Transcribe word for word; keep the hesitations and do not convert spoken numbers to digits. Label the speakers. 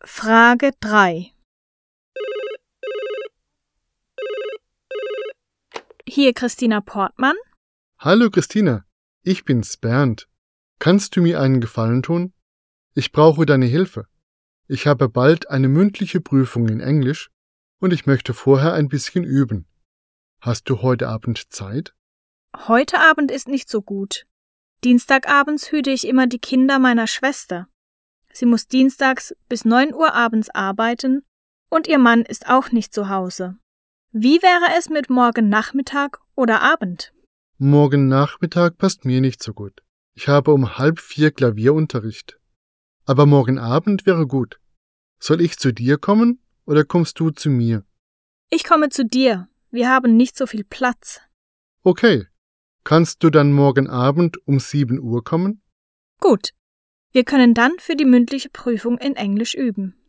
Speaker 1: Frage drei. Hier Christina Portmann.
Speaker 2: Hallo Christina, ich bin's Bernd. Kannst du mir einen Gefallen tun? Ich brauche deine Hilfe. Ich habe bald eine mündliche Prüfung in Englisch und ich möchte vorher ein bisschen üben. Hast du heute Abend Zeit?
Speaker 1: Heute Abend ist nicht so gut. Dienstagabends hüte ich immer die Kinder meiner Schwester. Sie muss dienstags bis neun Uhr abends arbeiten und ihr Mann ist auch nicht zu Hause. Wie wäre es mit morgen Nachmittag oder Abend?
Speaker 2: Morgen Nachmittag passt mir nicht so gut. Ich habe um halb vier Klavierunterricht. Aber morgen Abend wäre gut. Soll ich zu dir kommen oder kommst du zu mir?
Speaker 1: Ich komme zu dir. Wir haben nicht so viel Platz.
Speaker 2: Okay. Kannst du dann morgen Abend um sieben Uhr kommen?
Speaker 1: Gut. Wir können dann für die mündliche Prüfung in Englisch üben.